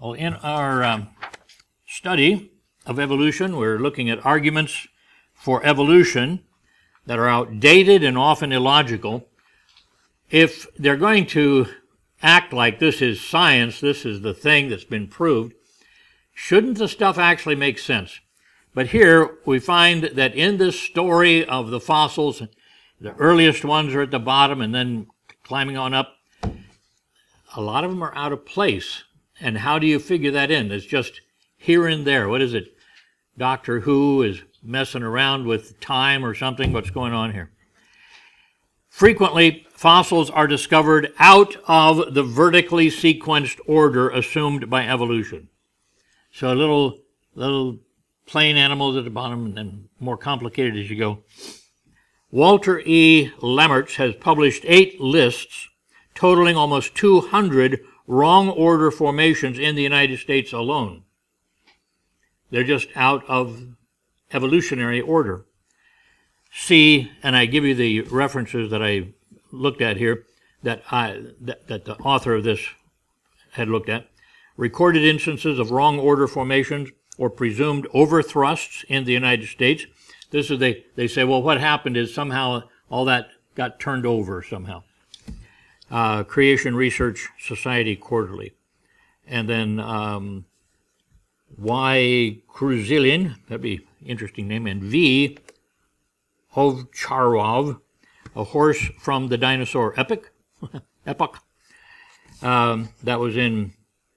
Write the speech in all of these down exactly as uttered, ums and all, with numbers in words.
Well, in our um, study of evolution, we're looking at arguments for evolution that are outdated and often illogical. If they're going to act like this is science, this is the thing that's been proved, shouldn't the stuff actually make sense? But here we find that in this story of the fossils, the earliest ones are at the bottom and then climbing on up. A lot of them are out of place. And how do you figure that in? It's just here and there. What is it? Doctor Who is messing around with time or something? What's going on here? Frequently, fossils are discovered out of the vertically sequenced order assumed by evolution. So little, little plain animals at the bottom and then more complicated as you go. Walter E. Lammerts has published eight lists totaling almost two hundred wrong order formations in the United States alone. They're just out of evolutionary order. See, and I give you the references that I looked at here, that, I, that, that the author of this had looked at. Recorded instances of wrong order formations or presumed overthrusts in the United States. This is, they, they say, well, what happened is somehow all that got turned over somehow. Uh, Creation Research Society Quarterly. And then um, Y. Kruzilin, that'd be an interesting name, and V. Ovcharov, A Horse from the Dinosaur Epic, epoch. Um, that was in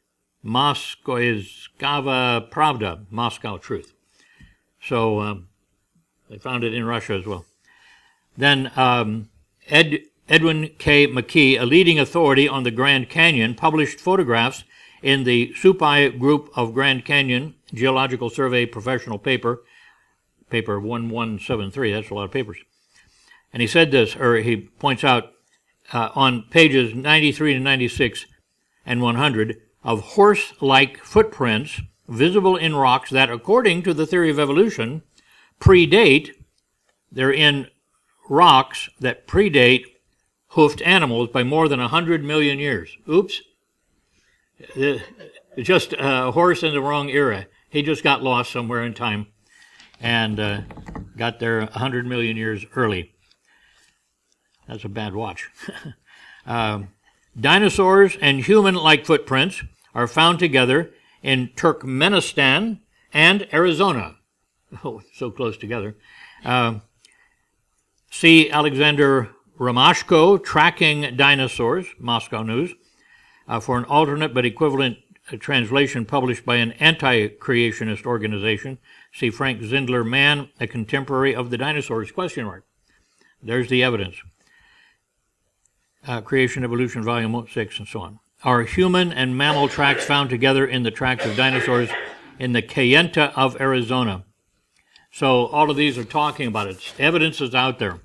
Moskoyskaya Pravda, Moscow Truth. So um, they found it in Russia as well. Then um, Ed, Edwin K. McKee, a leading authority on the Grand Canyon, published photographs in the Supai Group of Grand Canyon Geological Survey professional paper, paper one one seven three, that's a lot of papers. And he said this, or he points out uh, on pages ninety-three to ninety-six and one hundred, of horse-like footprints visible in rocks that, according to the theory of evolution, predate, they're in rocks that predate hoofed animals by more than one hundred million years. Oops. It's just a horse in the wrong era. He just got lost somewhere in time and uh, got there one hundred million years early. That's a bad watch. um, dinosaurs and human-like footprints are found together in Turkmenistan and Arizona. Oh, so close together. Uh, see Alexander Romashko, Tracking Dinosaurs, Moscow News, uh, for an alternate but equivalent uh, translation published by an anti-creationist organization. See Frank Zindler, Man, a Contemporary of the Dinosaurs, question mark. There's the evidence. Uh, Creation, Evolution, Volume six, and so on. Are human and mammal tracks found together in the tracks of dinosaurs in the Kayenta of Arizona. So all of these are talking about it. Evidence is out there.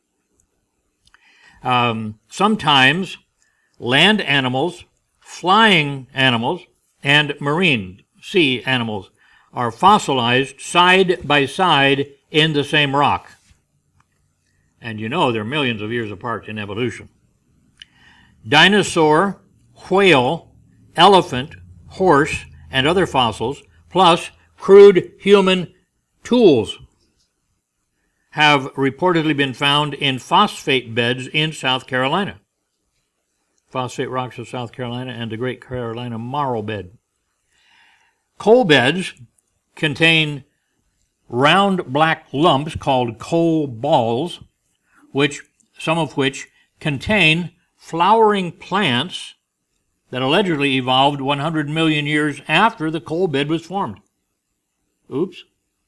Um, sometimes land animals, flying animals, and marine sea animals are fossilized side by side in the same rock. And you know they're millions of years apart in evolution. Dinosaur, whale, elephant, horse, and other fossils, plus crude human tools, have reportedly been found in phosphate beds in South Carolina. Phosphate rocks of South Carolina and the Great Carolina Marl Bed. Coal beds contain round black lumps called coal balls, which some of which contain flowering plants that allegedly evolved one hundred million years after the coal bed was formed. Oops.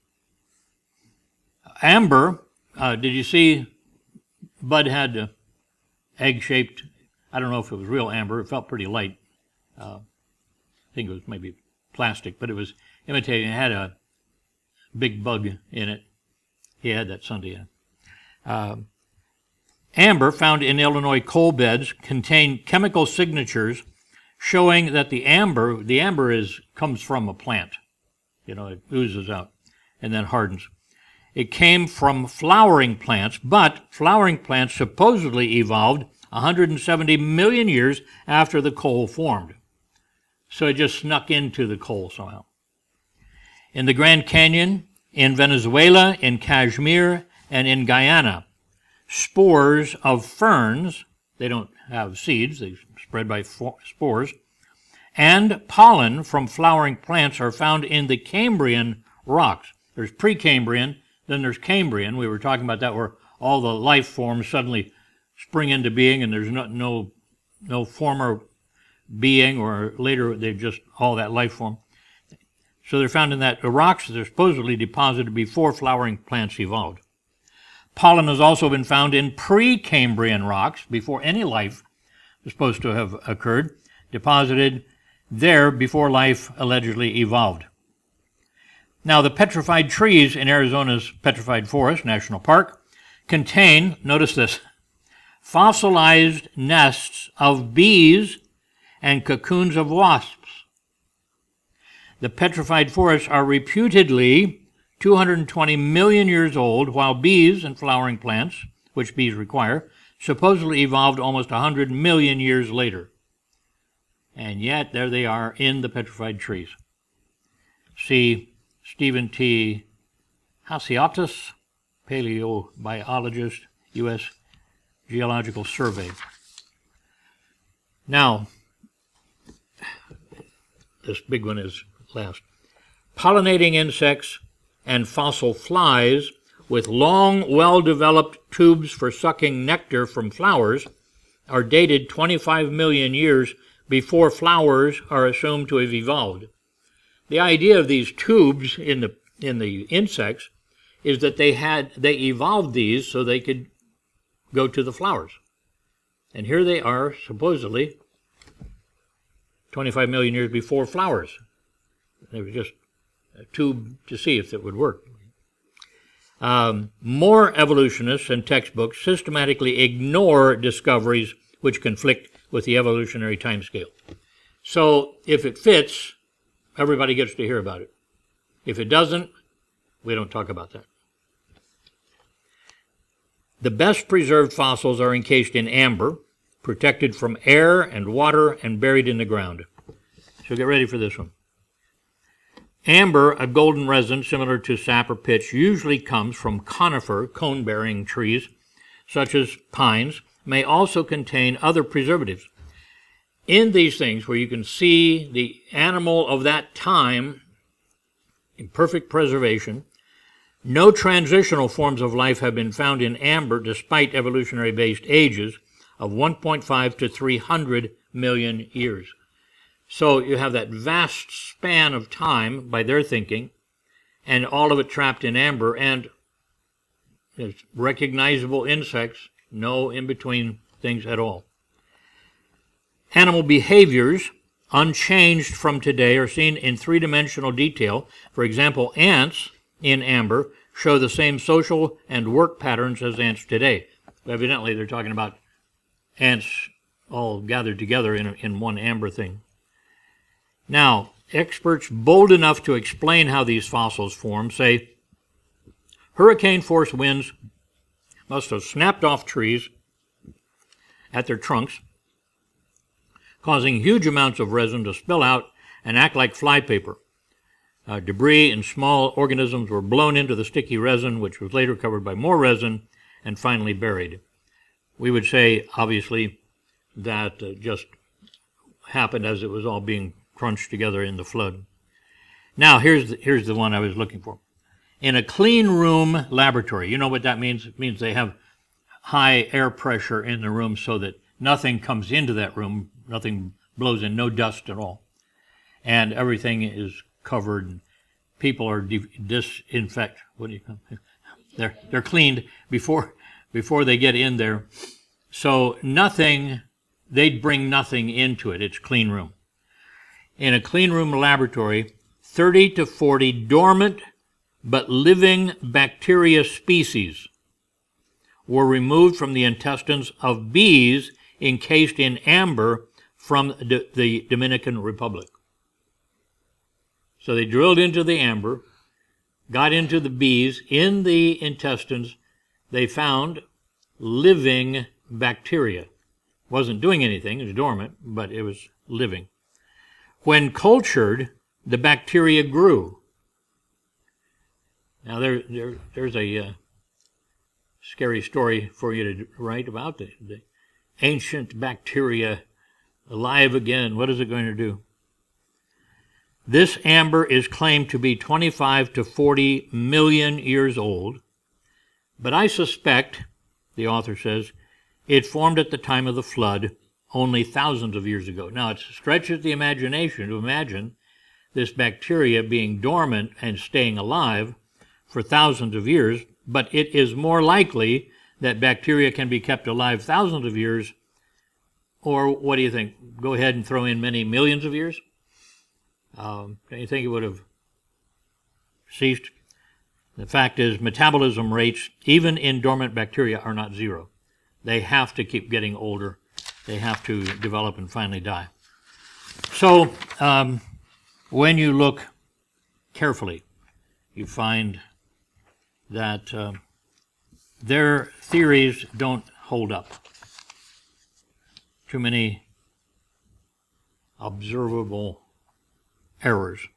Amber, uh, did you see Bud had uh, egg-shaped, I don't know if it was real amber, it felt pretty light. Uh, I think it was maybe plastic, but it was imitating, it had a big bug in it. He had that Sunday. Uh, amber, found in Illinois coal beds, contain chemical signatures showing that the amber, the amber is comes from a plant. You know, it oozes out and then hardens. It came from flowering plants, but flowering plants supposedly evolved one hundred seventy million years after the coal formed. So it just snuck into the coal somehow. In the Grand Canyon, in Venezuela, in Kashmir, and in Guyana, spores of ferns, they don't have seeds, they spread by spores, and pollen from flowering plants are found in the Cambrian rocks. There's Precambrian, then there's Cambrian. We were talking about that, where all the life forms suddenly spring into being, and there's no no, no former being, or later they're just all that life form. So they're found in that the rocks that are supposedly deposited before flowering plants evolved. Pollen has also been found in Precambrian rocks, before any life was supposed to have occurred, deposited there before life allegedly evolved. Now, the petrified trees in Arizona's Petrified Forest National Park contain, notice this, fossilized nests of bees and cocoons of wasps. The petrified forests are reputedly two hundred twenty million years old, while bees and flowering plants, which bees require, supposedly evolved almost one hundred million years later. And yet, there they are in the petrified trees. See Stephen T. Hasiotis, paleobiologist, U S Geological Survey. Now, this big one is last. Pollinating insects and fossil flies with long, well-developed tubes for sucking nectar from flowers are dated twenty-five million years before flowers are assumed to have evolved. The idea of these tubes in the in the insects is that they had they evolved these so they could go to the flowers. And here they are, supposedly, twenty-five million years before flowers. It was just a tube to see if it would work. Um, more evolutionists and textbooks systematically ignore discoveries which conflict with the evolutionary timescale. So if it fits, everybody gets to hear about it. If it doesn't, we don't talk about that. The best preserved fossils are encased in amber, protected from air and water, and buried in the ground. So get ready for this one. Amber, a golden resin similar to sap or pitch, usually comes from conifer, cone-bearing trees, such as pines, may also contain other preservatives. In these things, where you can see the animal of that time in perfect preservation, no transitional forms of life have been found in amber despite evolutionary-based ages of one point five to three hundred million years. So you have that vast span of time, by their thinking, and all of it trapped in amber, and there's recognizable insects, no in-between things at all. Animal behaviors, unchanged from today, are seen in three-dimensional detail. For example, ants in amber show the same social and work patterns as ants today. Evidently, they're talking about ants all gathered together in, a, in one amber thing. Now, experts bold enough to explain how these fossils form say hurricane-force winds must have snapped off trees at their trunks, causing huge amounts of resin to spill out and act like flypaper. Uh, debris and small organisms were blown into the sticky resin, which was later covered by more resin and finally buried. We would say, obviously, that uh, just happened as it was all being crunched together in the flood. Now, here's the, here's the one I was looking for. In a clean room laboratory, you know what that means? It means they have high air pressure in the room so that nothing comes into that room, nothing blows in, no dust at all. And everything is covered. People are de- disinfect. What do you call it? They're, they're cleaned before, before they get in there. So nothing, they'd bring nothing into it. It's clean room. In a clean room laboratory, thirty to forty dormant but living bacteria species were removed from the intestines of bees encased in amber from the Dominican Republic. So they drilled into the amber, got into the bees. In the intestines, they found living bacteria. Wasn't doing anything, it was dormant, but it was living. When cultured, the bacteria grew. Now, there, there, there's a uh, scary story for you to write about the, the ancient bacteria alive again. What is it going to do? This amber is claimed to be twenty-five to forty million years old, but I suspect, the author says, it formed at the time of the flood, only thousands of years ago. Now, it stretches the imagination to imagine this bacteria being dormant and staying alive for thousands of years, but it is more likely that bacteria can be kept alive thousands of years, or what do you think? Go ahead and throw in many millions of years? Um, do you think it would have ceased? The fact is, metabolism rates, even in dormant bacteria, are not zero. They have to keep getting older. They have to develop and finally die. So, um, when you look carefully, you find that uh, their theories don't hold up. Too many observable errors.